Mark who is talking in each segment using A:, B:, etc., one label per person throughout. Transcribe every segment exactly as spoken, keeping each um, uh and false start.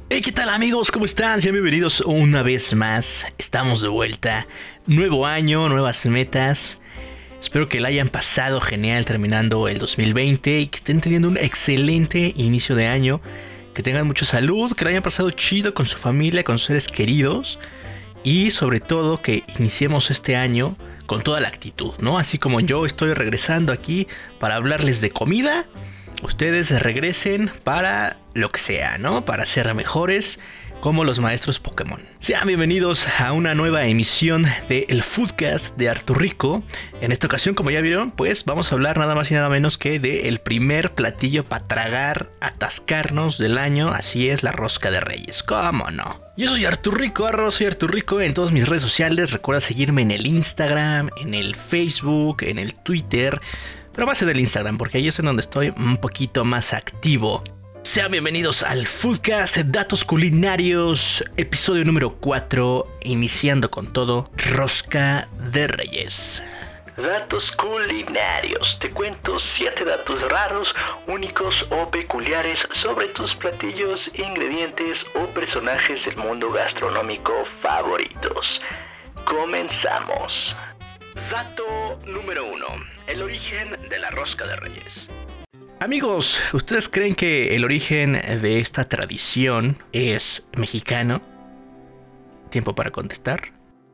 A: Hey, ¿qué tal amigos? ¿Cómo están? Sean bienvenidos una vez más. Estamos de vuelta. Nuevo año, nuevas metas. Espero que la hayan pasado genial terminando el dos mil veinte y que estén teniendo un excelente inicio de año. Que tengan mucha salud, que la hayan pasado chido con su familia, con sus seres queridos. Y sobre todo que iniciemos este año con toda la actitud, ¿no? Así como yo estoy regresando aquí para hablarles de comida, ustedes regresen para lo que sea, ¿no? Para ser mejores como los maestros Pokémon. Sean bienvenidos a una nueva emisión del Foodcast de Arturrico. En esta ocasión, como ya vieron, pues vamos a hablar nada más y nada menos que del primer platillo para tragar, atascarnos del año. Así es, la rosca de Reyes. ¿Cómo no? Yo soy Arturrico, arroba soy Arturrico en todas mis redes sociales. Recuerda seguirme en el Instagram, en el Facebook, en el Twitter. Pero más en el Instagram, porque ahí es en donde estoy un poquito más activo. Sean bienvenidos al Foodcast Datos Culinarios, episodio número cuatro, iniciando con todo, Rosca de Reyes. Datos culinarios. Te cuento siete datos raros, únicos o peculiares sobre tus platillos, ingredientes o personajes del mundo gastronómico favoritos. Comenzamos. Dato número uno. El origen de la rosca de Reyes. Amigos, ¿ustedes creen que el origen de esta tradición es mexicano? ¿Tiempo para contestar?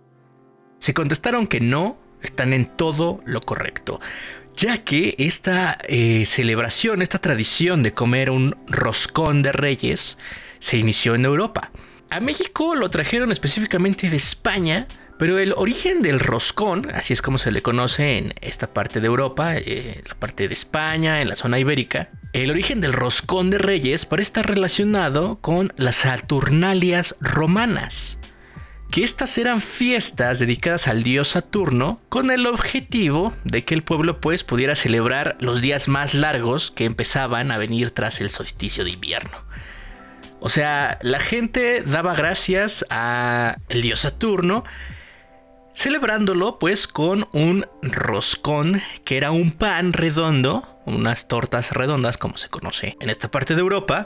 A: Si contestaron que no, están en todo lo correcto, ya que esta eh, celebración, esta tradición de comer un roscón de Reyes se inició en Europa. A México lo trajeron específicamente de España, pero el origen del roscón, así es como se le conoce en esta parte de Europa, eh, la parte de España, en la zona ibérica, el origen del roscón de Reyes parece estar relacionado con las Saturnalias romanas, que estas eran fiestas dedicadas al dios Saturno con el objetivo de que el pueblo pues pudiera celebrar los días más largos que empezaban a venir tras el solsticio de invierno. O sea, la gente daba gracias al dios Saturno, celebrándolo pues con un roscón, que era un pan redondo, unas tortas redondas como se conoce en esta parte de Europa,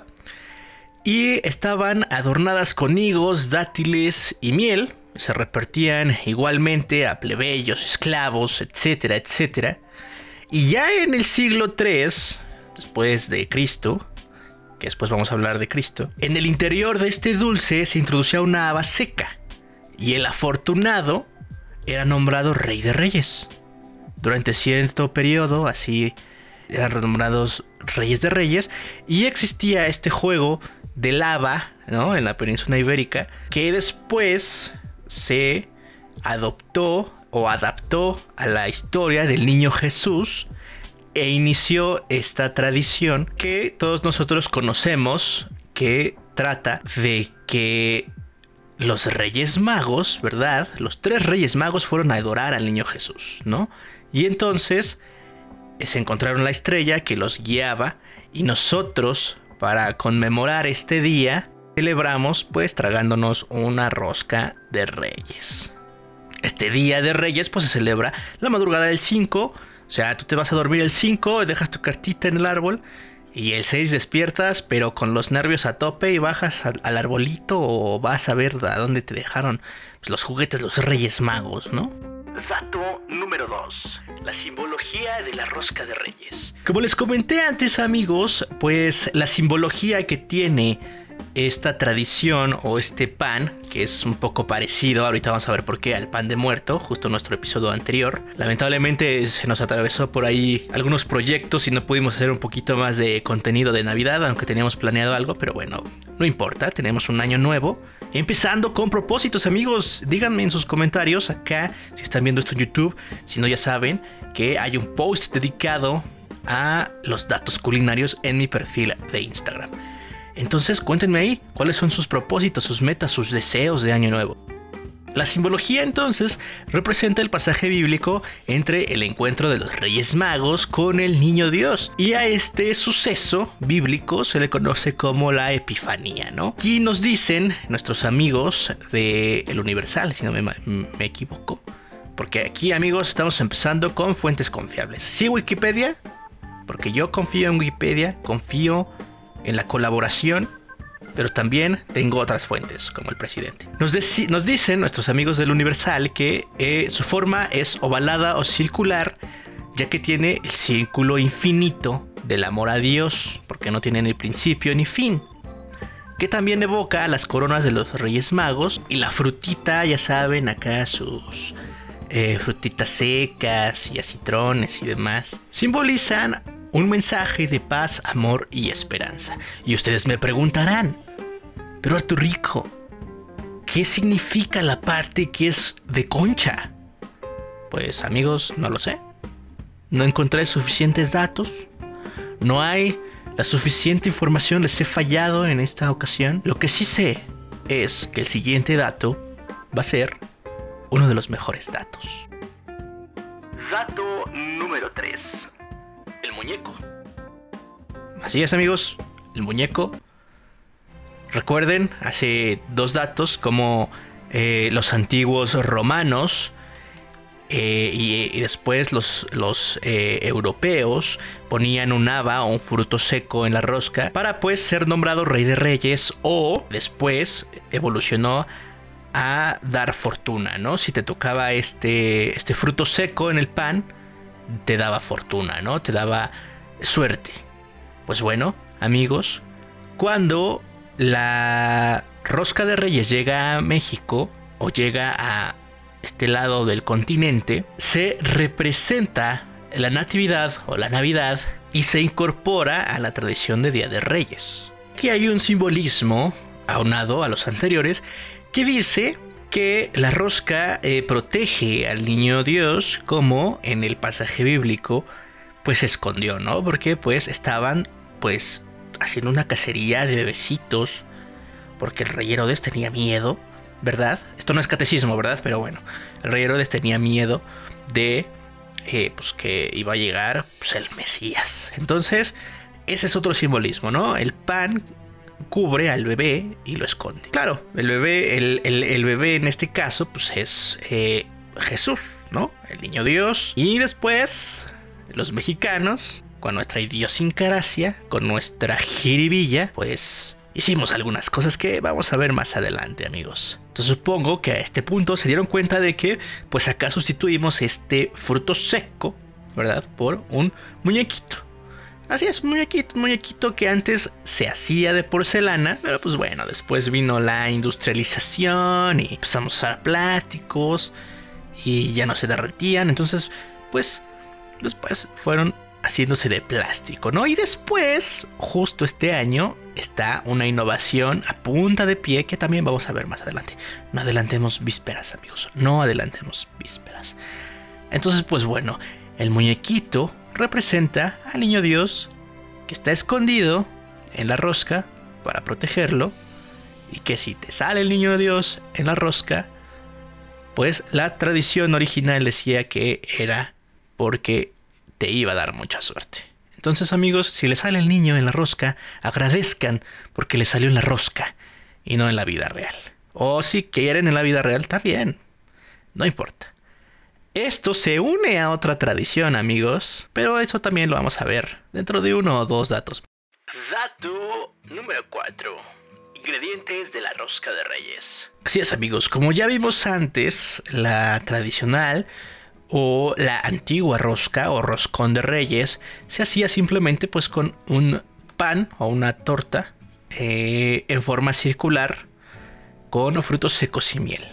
A: y estaban adornadas con higos, dátiles y miel. Se repartían igualmente a plebeyos, esclavos, etcétera, etcétera. Y ya en el siglo tercero después de Cristo, que después vamos a hablar de Cristo, en el interior de este dulce se introducía una haba seca, y el afortunado era nombrado Rey de Reyes. Durante cierto periodo, así eran nombrados Reyes de Reyes, y existía este juego del haba, ¿no?, en la península ibérica, que después se adoptó o adaptó a la historia del niño Jesús e inició esta tradición que todos nosotros conocemos, que trata de que los Reyes Magos, ¿verdad? Los tres Reyes Magos fueron a adorar al niño Jesús, ¿no? Y entonces se encontraron la estrella que los guiaba, y nosotros, para conmemorar este día, celebramos pues tragándonos una rosca de Reyes. Este día de Reyes pues se celebra la madrugada del cinco, o sea, tú te vas a dormir el cinco, dejas tu cartita en el árbol, y el seis despiertas, pero con los nervios a tope, y bajas al, al arbolito o vas a ver a dónde te dejaron pues, los juguetes, los Reyes Magos, ¿no? Dato número dos. La simbología de la rosca de Reyes. Como les comenté antes, amigos, pues la simbología que tiene esta tradición o este pan, que es un poco parecido, ahorita vamos a ver por qué, al pan de muerto, justo en nuestro episodio anterior. Lamentablemente se nos atravesó por ahí algunos proyectos y no pudimos hacer un poquito más de contenido de Navidad, aunque teníamos planeado algo, pero bueno, no importa, tenemos un año nuevo, empezando con propósitos. Amigos, díganme en sus comentarios acá, si están viendo esto en YouTube, si no ya saben que hay un post dedicado a los datos culinarios en mi perfil de Instagram. Entonces cuéntenme ahí cuáles son sus propósitos, sus metas, sus deseos de año nuevo. La simbología entonces representa el pasaje bíblico entre el encuentro de los Reyes Magos con el Niño Dios, y a este suceso bíblico se le conoce como la Epifanía, ¿no? Aquí nos dicen nuestros amigos de El Universal, si no me, me equivoco, porque aquí, amigos, estamos empezando con fuentes confiables. ¿Sí, Wikipedia? Porque yo confío en Wikipedia, confío en la colaboración pero también tengo otras fuentes, como el presidente. Nos, deci- nos dicen nuestros amigos del Universal que eh, su forma es ovalada o circular, ya que tiene el círculo infinito del amor a Dios, porque no tiene ni principio ni fin. Que también evoca las coronas de los Reyes Magos y la frutita, ya saben, acá sus eh, frutitas secas y acitrones y demás. Simbolizan un mensaje de paz, amor y esperanza. Y ustedes me preguntarán, pero Arturico, ¿qué significa la parte que es de concha? Pues amigos, no lo sé. No encontré suficientes datos. No hay la suficiente información, les he fallado en esta ocasión. Lo que sí sé es que el siguiente dato va a ser uno de los mejores datos. Dato número tres. El muñeco. Así es, amigos, el muñeco. Recuerden, hace dos datos, como eh, los antiguos romanos eh, y, y después los, los eh, europeos ponían un haba o un fruto seco en la rosca para pues ser nombrado rey de reyes, o después evolucionó a dar fortuna, ¿no? Si te tocaba este, este fruto seco en el pan, te daba fortuna, ¿no? Te daba suerte. Pues bueno, amigos, cuando la rosca de Reyes llega a México o llega a este lado del continente, se representa la natividad o la Navidad y se incorpora a la tradición de Día de Reyes. Aquí hay un simbolismo aunado a los anteriores que dice que la rosca eh, protege al niño Dios, como en el pasaje bíblico pues se escondió, ¿no? Porque pues estaban pues haciendo una cacería de bebecitos, porque el rey Herodes tenía miedo, ¿verdad? Esto no es catecismo, ¿verdad? Pero bueno, el rey Herodes tenía miedo de eh, pues que iba a llegar pues, el Mesías. Entonces ese es otro simbolismo, ¿no? El pan cubre al bebé y lo esconde. Claro, el bebé, el, el, el bebé en este caso pues es eh, Jesús, ¿no? El niño Dios. Y después los mexicanos, con nuestra idiosincrasia, con nuestra jiribilla, pues hicimos algunas cosas que vamos a ver más adelante, amigos. Entonces supongo que a este punto se dieron cuenta de que pues acá sustituimos este fruto seco, ¿verdad? Por un muñequito. Así es, un muñequito, un muñequito que antes se hacía de porcelana, pero pues bueno, después vino la industrialización y empezamos a usar plásticos y ya no se derretían, entonces pues después fueron haciéndose de plástico, ¿no? Y después, justo este año, está una innovación a punta de pie que también vamos a ver más adelante. No adelantemos vísperas, amigos, no adelantemos vísperas. Entonces pues bueno, el muñequito representa al niño Dios que está escondido en la rosca para protegerlo, y que si te sale el niño Dios en la rosca, pues la tradición original decía que era porque te iba a dar mucha suerte. Entonces, amigos, si le sale el niño en la rosca, agradezcan porque le salió en la rosca y no en la vida real. O si quieren en la vida real, también, no importa. Esto se une a otra tradición, amigos, pero eso también lo vamos a ver dentro de uno o dos datos. Dato número cuatro. Ingredientes de la rosca de Reyes. Así es, amigos, como ya vimos antes, la tradicional o la antigua rosca o roscón de Reyes se hacía simplemente pues con un pan o una torta eh, en forma circular con frutos secos y miel.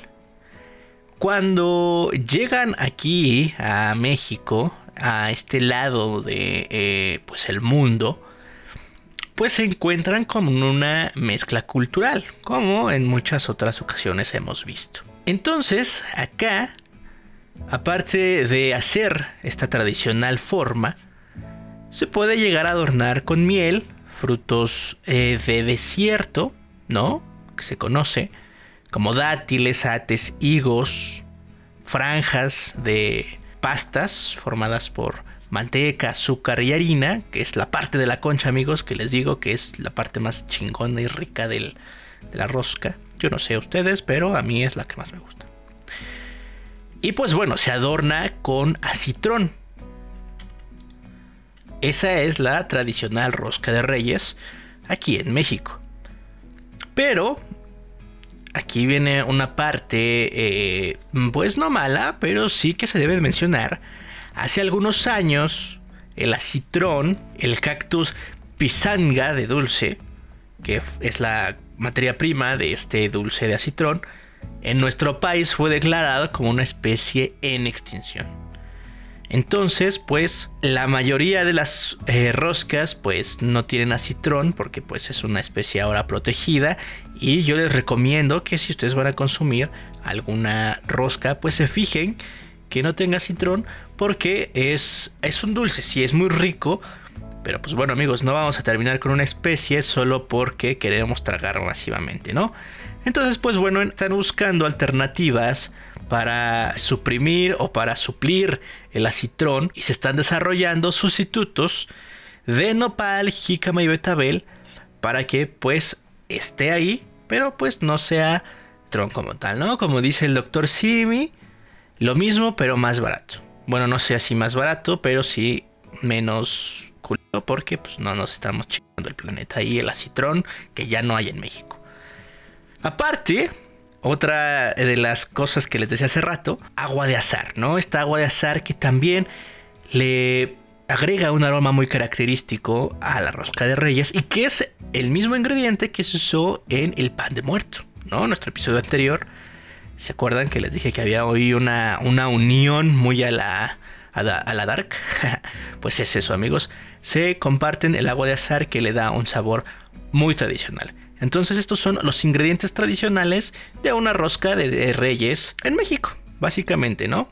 A: Cuando llegan aquí a México, a este lado de eh, pues el mundo, pues se encuentran con una mezcla cultural, como en muchas otras ocasiones hemos visto. Entonces, acá, aparte de hacer esta tradicional forma, se puede llegar a adornar con miel, frutos eh, de desierto, ¿no? Que se conoce como dátiles, ates, higos, franjas de pastas formadas por manteca, azúcar y harina, que es la parte de la concha, amigos, que les digo que es la parte más chingona y rica del, de la rosca. Yo no sé a ustedes, pero a mí es la que más me gusta. Y pues bueno, se adorna con acitrón. Esa es la tradicional rosca de Reyes aquí en México. Pero aquí viene una parte, eh, pues no mala, pero sí que se debe mencionar. Hace algunos años, el acitrón, el cactus pisanga de dulce, que es la materia prima de este dulce de acitrón, en nuestro país fue declarado como una especie en extinción. Entonces, pues, la mayoría de las eh, roscas, pues, no tienen acitrón porque, pues, es una especie ahora protegida. Y yo les recomiendo que si ustedes van a consumir alguna rosca, pues, se fijen que no tenga acitrón porque es, es un dulce, sí, es muy rico. Pero, pues, bueno, amigos, no vamos a terminar con una especie solo porque queremos tragar masivamente, ¿no? Entonces, pues, bueno, están buscando alternativas para suprimir o para suplir el acitrón y se están desarrollando sustitutos de nopal, jícama y betabel para que pues esté ahí, pero pues no sea tron como tal, ¿no? Como dice el doctor Simi, lo mismo pero más barato. Bueno, no sé si más barato, pero sí menos culero porque pues no nos estamos chingando el planeta y el acitrón que ya no hay en México. Aparte, otra de las cosas que les decía hace rato, agua de azahar, ¿no? Esta agua de azahar que también le agrega un aroma muy característico a la rosca de Reyes y que es el mismo ingrediente que se usó en el pan de muerto, ¿no? En nuestro episodio anterior, ¿se acuerdan que les dije que había hoy una, una unión muy a la, a la, a la dark? Pues es eso, amigos. Se comparten el agua de azahar que le da un sabor muy tradicional. Entonces estos son los ingredientes tradicionales de una rosca de, de Reyes en México, básicamente, ¿no?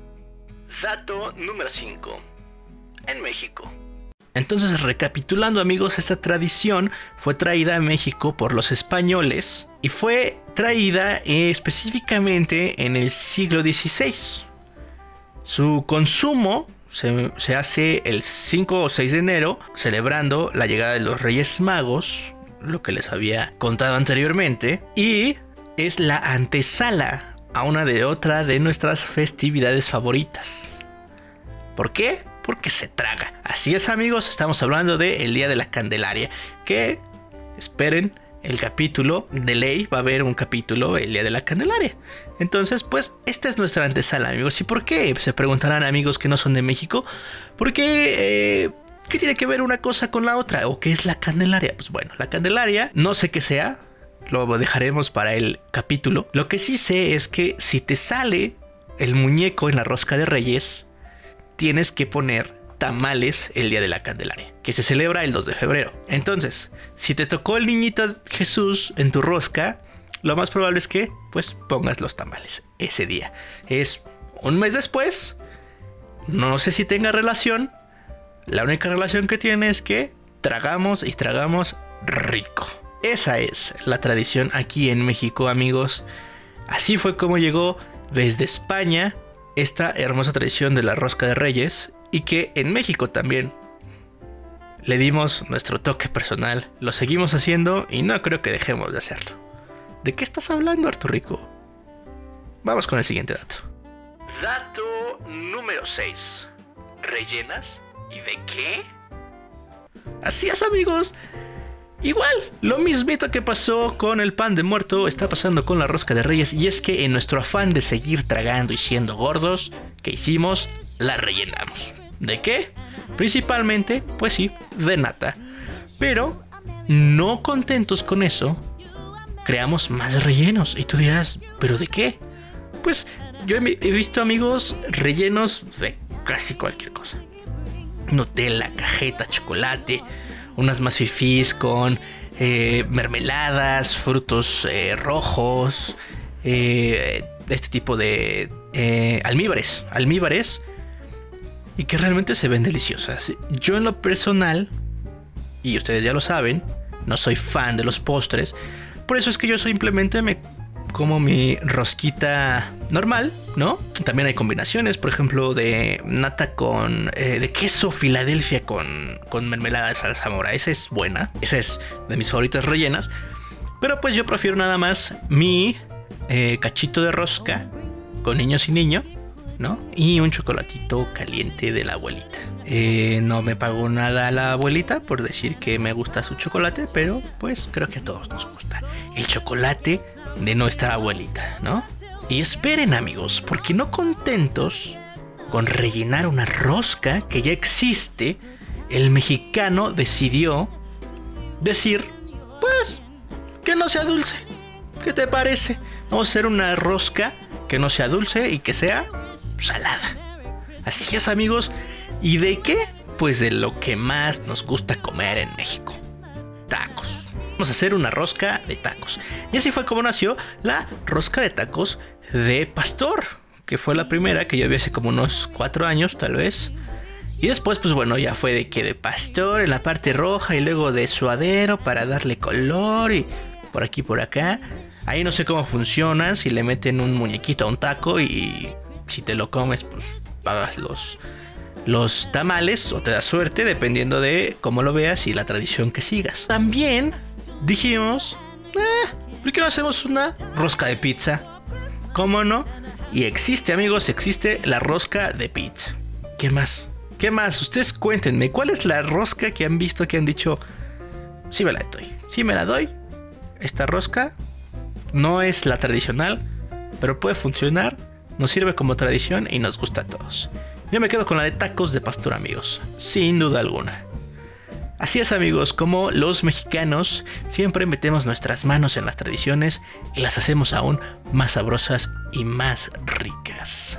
A: Dato número cinco. En México. Entonces, recapitulando, amigos, esta tradición fue traída a México por los españoles y fue traída eh, específicamente en el siglo dieciséis. Su consumo se, se hace el cinco o seis de enero, celebrando la llegada de los Reyes Magos, lo que les había contado anteriormente, y es la antesala a una de otra de nuestras festividades favoritas. ¿Por qué? Porque se traga. Así es, amigos, estamos hablando del Día de la Candelaria, que esperen el capítulo de ley, va a haber un capítulo el Día de la Candelaria. Entonces, pues, esta es nuestra antesala, amigos. ¿Y por qué? Se preguntarán, amigos que no son de México, ¿por qué? Eh, ¿Qué tiene que ver una cosa con la otra? ¿O qué es la Candelaria? Pues bueno, la Candelaria, no sé qué sea, lo dejaremos para el capítulo. Lo que sí sé es que si te sale el muñeco en la rosca de Reyes, tienes que poner tamales el Día de la Candelaria, que se celebra el dos de febrero. Entonces, si te tocó el niñito Jesús en tu rosca, lo más probable es que pues pongas los tamales ese día. Es un mes después, no sé si tenga relación. La única relación que tiene es que tragamos y tragamos rico. Esa es la tradición aquí en México, amigos. Así fue como llegó desde España esta hermosa tradición de la rosca de Reyes y que en México también le dimos nuestro toque personal. Lo seguimos haciendo y no creo que dejemos de hacerlo. ¿De qué estás hablando, Arturico? Vamos con el siguiente dato. Dato número seis. ¿Rellenas? ¿Y de qué? Así es, amigos. Igual, lo mismito que pasó con el pan de muerto está pasando con la rosca de Reyes. Y es que en nuestro afán de seguir tragando y siendo gordos, ¿qué hicimos? La rellenamos. ¿De qué? Principalmente, pues sí, de nata. Pero, no contentos con eso, creamos más rellenos. Y tú dirás, ¿pero de qué? Pues yo he, he visto, amigos, rellenos de casi cualquier cosa. Nutella, cajeta, chocolate, unas más fifís con eh, mermeladas, frutos eh, rojos, eh, este tipo de eh, almíbares, almíbares, y que realmente se ven deliciosas. Yo en lo personal, y ustedes ya lo saben, no soy fan de los postres, por eso es que yo simplemente me como mi rosquita normal, ¿no? También hay combinaciones, por ejemplo, de nata con... Eh, de queso Filadelfia con, con mermelada de salsa mora. Esa es buena. Esa es de mis favoritas rellenas. Pero pues yo prefiero nada más mi eh, cachito de rosca con niños y niño. ¿no? Y un chocolatito caliente de la abuelita. Eh, no me pagó nada la abuelita por decir que me gusta su chocolate, pero pues creo que a todos nos gusta el chocolate de nuestra abuelita, ¿no? Y esperen, amigos, porque no contentos con rellenar una rosca que ya existe, el mexicano decidió decir, pues, que no sea dulce. ¿Qué te parece? Vamos a hacer una rosca que no sea dulce y que sea salada. Así es, amigos. ¿Y de qué? Pues de lo que más nos gusta comer en México: tacos. Vamos a hacer una rosca de tacos. Y así fue como nació la rosca de tacos de pastor, que fue la primera que yo vi hace como unos cuatro años tal vez. Y después, pues bueno, ya fue de que de pastor en la parte roja y luego de suadero para darle color y por aquí por acá. Ahí no sé cómo funcionan, si le meten un muñequito a un taco y si te lo comes, pues pagas los, los tamales o te da suerte, dependiendo de cómo lo veas y la tradición que sigas. También dijimos, eh, ¿por qué no hacemos una rosca de pizza? ¿Cómo no? Y existe, amigos, existe la rosca de pizza. ¿Qué más? ¿Qué más? Ustedes cuéntenme, ¿cuál es la rosca que han visto que han dicho, sí me la doy, sí me la doy? Esta rosca no es la tradicional, pero puede funcionar, nos sirve como tradición y nos gusta a todos. Yo me quedo con la de tacos de pastor, amigos, sin duda alguna. Así es, amigos, como los mexicanos siempre metemos nuestras manos en las tradiciones y las hacemos aún más sabrosas y más ricas.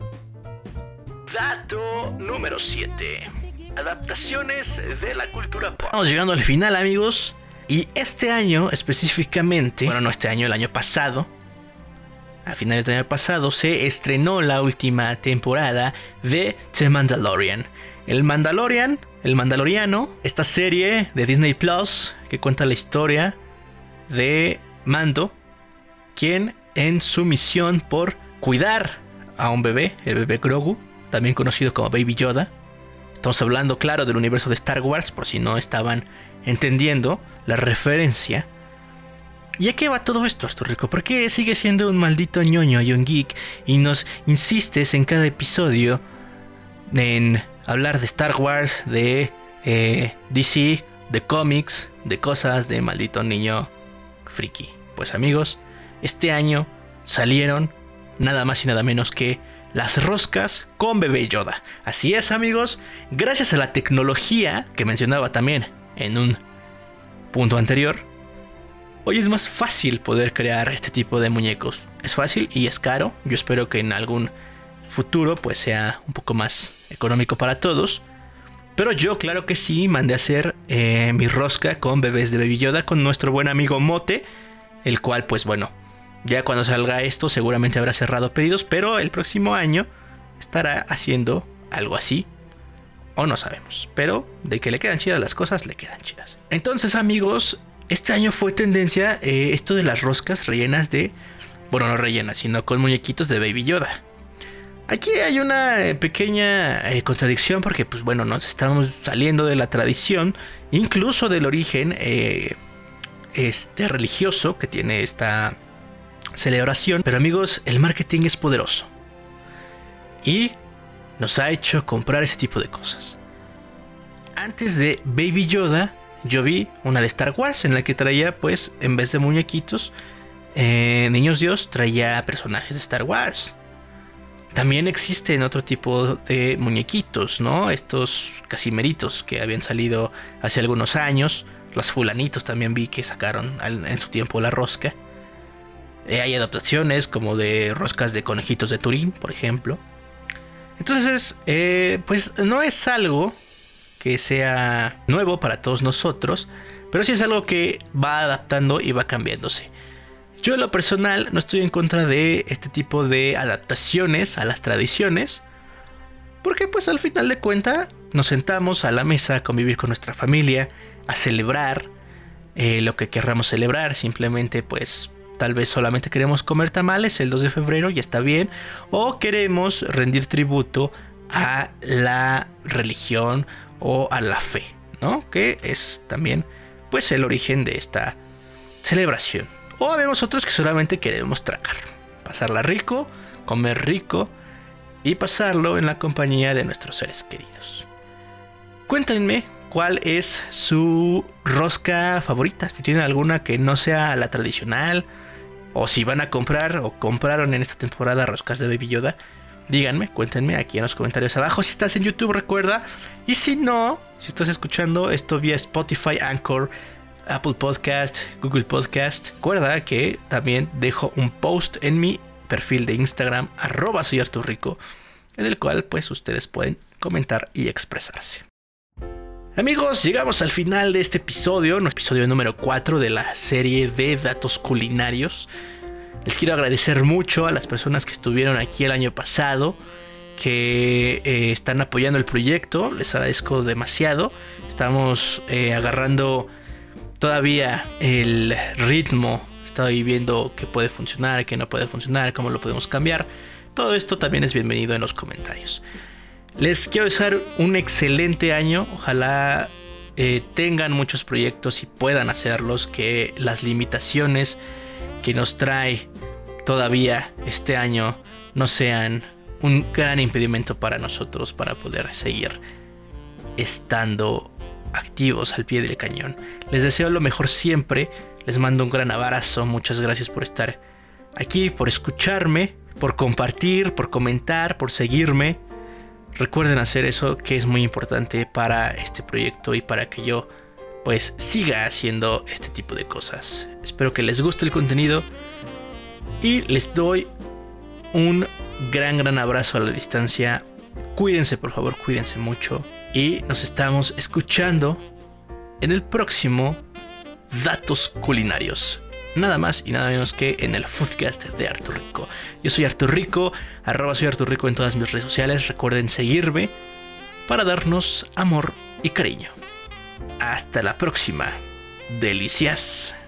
A: Dato número siete. Adaptaciones de la cultura pop. Estamos llegando al final, amigos. Y este año específicamente, bueno, no este año, el año pasado, a finales del año pasado, se estrenó la última temporada de The Mandalorian. El Mandalorian, el Mandaloriano, esta serie de Disney Plus que cuenta la historia de Mando, quien en su misión por cuidar a un bebé, el bebé Grogu, también conocido como Baby Yoda. Estamos hablando, claro, del universo de Star Wars, por si no estaban entendiendo la referencia. ¿Y a qué va todo esto, Arturo Rico? ¿Por qué sigue siendo un maldito ñoño y un geek y nos insistes en cada episodio en hablar de Star Wars, de eh, D C, de cómics, de cosas de maldito niño friki? Pues, amigos, este año salieron nada más y nada menos que las roscas con bebé Yoda. Así es, amigos, gracias a la tecnología que mencionaba también en un punto anterior, hoy es más fácil poder crear este tipo de muñecos. Es fácil y es caro. Yo espero que en algún futuro pues sea un poco más económico para todos. Pero yo, claro que sí, mandé a hacer eh, mi rosca con bebés de Baby Yoda con nuestro buen amigo Mote, el cual, pues bueno, ya cuando salga esto seguramente habrá cerrado pedidos, pero el próximo año estará haciendo algo así. O no sabemos, pero de que le quedan chidas las cosas, le quedan chidas. Entonces, amigos, este año fue tendencia eh, esto de las roscas rellenas de... Bueno, no rellenas, sino con muñequitos de Baby Yoda. Aquí hay una eh, pequeña eh, contradicción porque, pues bueno, nos estamos saliendo de la tradición, incluso del origen eh, este, religioso que tiene esta celebración. Pero, amigos, el marketing es poderoso y nos ha hecho comprar ese tipo de cosas. Antes de Baby Yoda, yo vi una de Star Wars en la que traía, pues, en vez de muñequitos, eh, niños Dios, traía personajes de Star Wars. También existen otro tipo de muñequitos, ¿no? Estos casimeritos que habían salido hace algunos años. Los fulanitos también vi que sacaron en su tiempo la rosca. Eh, hay adaptaciones como de roscas de conejitos de Turín, por ejemplo. Entonces, eh, pues no es algo que sea nuevo para todos nosotros, pero sí es algo que va adaptando y va cambiándose. Yo, en lo personal, no estoy en contra de este tipo de adaptaciones a las tradiciones, porque pues al final de cuentas nos sentamos a la mesa a convivir con nuestra familia, a celebrar eh, lo que querramos celebrar. Simplemente pues tal vez solamente queremos comer tamales el dos de febrero y está bien, o queremos rendir tributo a la religión o a la fe, ¿no? Que es también pues el origen de esta celebración. O vemos otros que solamente queremos tragar, pasarla rico, comer rico y pasarlo en la compañía de nuestros seres queridos. Cuéntenme cuál es su rosca favorita, si tienen alguna que no sea la tradicional, o si van a comprar o compraron en esta temporada roscas de Baby Yoda. Díganme, cuéntenme aquí en los comentarios abajo. Si estás en YouTube, recuerda. Y si no, si estás escuchando esto vía Spotify, Anchor, Apple Podcast, Google Podcast, recuerda que también dejo un post en mi perfil de Instagram, arroba soy Artur Rico, en el cual pues ustedes pueden comentar y expresarse. Amigos, llegamos al final de este episodio, episodio número cuatro de la serie de datos culinarios. Les quiero agradecer mucho a las personas que estuvieron aquí el año pasado, que eh, están apoyando el proyecto. Les agradezco demasiado. Estamos eh, agarrando todavía el ritmo. Estoy viendo qué puede funcionar, qué no puede funcionar, cómo lo podemos cambiar. Todo esto también es bienvenido en los comentarios. Les quiero desear un excelente año. Ojalá eh, tengan muchos proyectos y puedan hacerlos, que las limitaciones que nos trae todavía este año no sean un gran impedimento para nosotros para poder seguir estando activos al pie del cañón. Les deseo lo mejor siempre. Les mando un gran abrazo. Muchas gracias por estar aquí, por escucharme, por compartir, por comentar, por seguirme. Recuerden hacer eso, que es muy importante para este proyecto y para que yo pues siga haciendo este tipo de cosas. Espero que les guste el contenido y les doy un gran gran abrazo a la distancia. Cuídense, por favor, cuídense mucho y nos estamos escuchando en el próximo Datos Culinarios. Nada más y nada menos que en el Foodcast de Artur Rico. Yo soy Artur Rico, arroba soy Artur Rico en todas mis redes sociales. Recuerden seguirme para darnos amor y cariño. Hasta la próxima. Delicias.